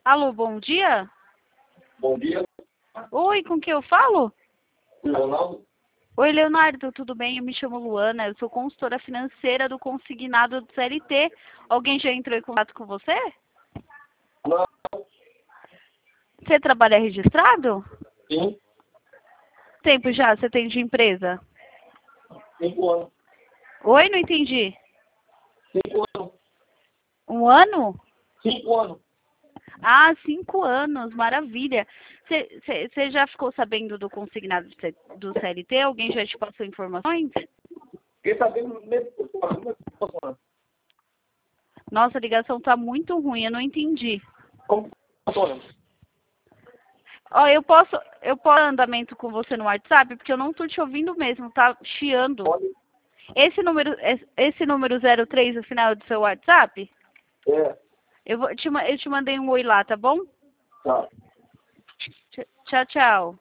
Alô, bom dia? Bom dia, Oi, com quem eu falo? Leonardo. Oi, Leonardo, tudo bem? Eu me chamo Luana, eu sou consultora financeira do consignado do CLT. Alguém já entrou em contato com você? Não, Você trabalha registrado? sim, Tempo já, você tem de empresa? 5 anos. Oi, não entendi. 5 anos. Um ano? 5 anos. Ah, 5 anos, maravilha. Você já ficou sabendo do consignado do CLT? Alguém já te passou informações? Fiquei sabendo mesmo por fora, como é que funciona? Nossa, a ligação tá muito ruim, eu não entendi. Como funciona? Ó, eu posso andamento com você no WhatsApp, porque eu não tô te ouvindo mesmo, tá chiando. Pode? Esse número 03 no final do seu WhatsApp, É, eu te mandei um oi lá, tá bom? tá. Tchau, tchau.